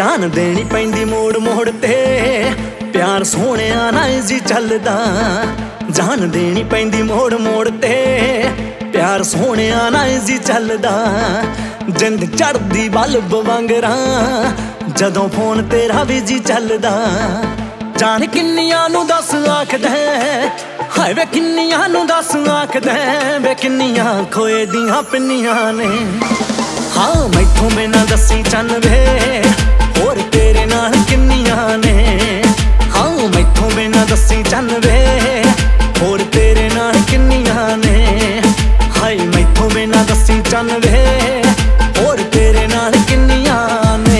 जान देनी पैंदी मोड़ मोड़ ते प्यार सोहणिया ना जी चलदा। जान देनी पैंदी मोड़ मोड़ ते प्यार सोहणिया ना जी चलदा। जिंद चढ़दी बल्ब वांगरा जदों फोन तेरा भी जी चलदा। जान किन्नियां नू दस आखदे हाय वे किन्नियां नू दस आखदे वे किन्नियां खोए दियां पिन्नियां ने। हाँ मैथों बिना दसी चन वे होर तेरे नाल किन्नियां ने। हाँ मैथों बिना दसी चन वे होर तेरे नाल किन्नियां ने। हाय मैथों बिना दसी चन वे होर तेरे नाल किन्नियां ने।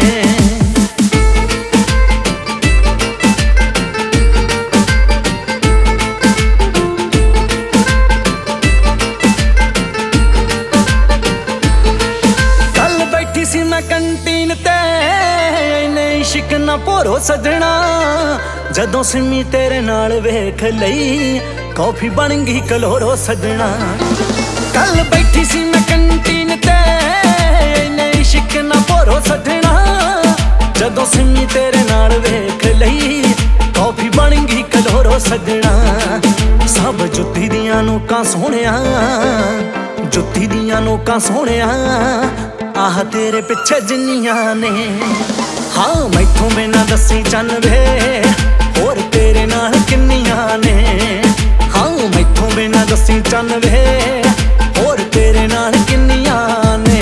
मैं कंटीन ते नहीं इश्क ना भोरो सजना। जदों सिमी तेरे नाल वेख लई कॉफी बन गई कलोरो सजना। कल बैठी सी मैं कंटीन ते नहीं इश्क ना भोरो सजना। जदों सिमी तेरे नाल वेख लई कॉफी बन गई कलोरो सजना। सब जुत्ती दियां नोकां सोहणिया जुत्ती दियां नोकां सोहणिया आह तेरे पिछे जिन्नियां ने। हाँ मैथों बिना दसी चन वे होर तेरे नाल किन्नियां ने। हाँ मैथों बिना दसी चन वे होर तेरे नाल किन्नियां ने।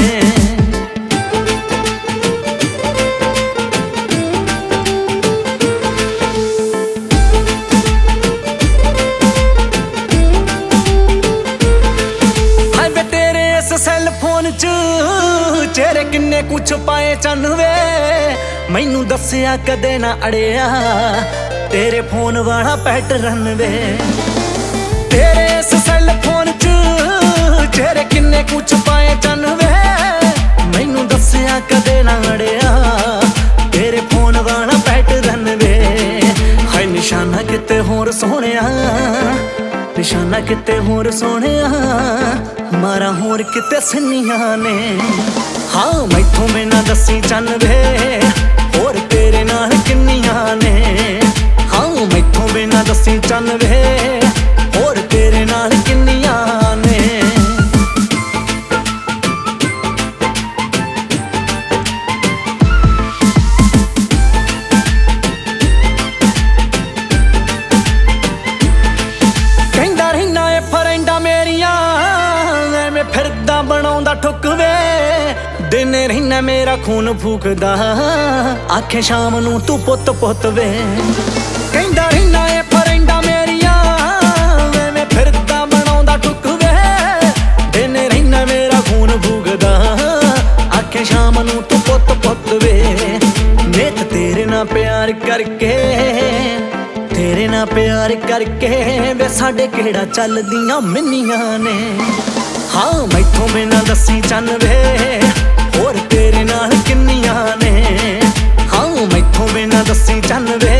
हाय वे तेरे इस सैल फोन च चेहरे किन्ने कुछ पाए चन वे मैनू दसिया कदे ना अड़िया तेरे फोन वाला पैटर्न वे। तेरे इस सैल फोन च चेहरे किन्ने कुछ पाए चन वे मैनू दसिया कदे ना अड़िया तेरे फोन वाला पैटर्न वे। हाय निशाना किते होर सोहणिया निशाना किते होर सोहणिया मारा होर किते सिन्नियां ने। हाँ मैथों बिना दसी चन वे होर तेरे नाल किन्नियां ने। हाँ मैथों बिना दसी चन वे होर तेरे नाल किन्नियां ने। कहंदा रहना ए फ्रेंडा मेरियां मैं फिरदा बनाउंदा ठुक वे। दिन रहना मेरा खून फूकदा आखे शाम नू तू पुत पुत वे। कहंदा रहना ए फ्रेंडा मेरियां मैं फिरदा बनाउंदा ठुक वे। दिन रहना मेरा खून फूकदा आखे शाम नू तू पुत पुत वे। नित तेरे नाल प्यार करके तेरे नाल प्यार करके वे साडे केड़ा चलदियां मिन्नियां ने। हाँ मैथों बिना दसी चन वे होर तेरे नाल किन्नियां ने। हाँ मैथों बिना दसी चन वे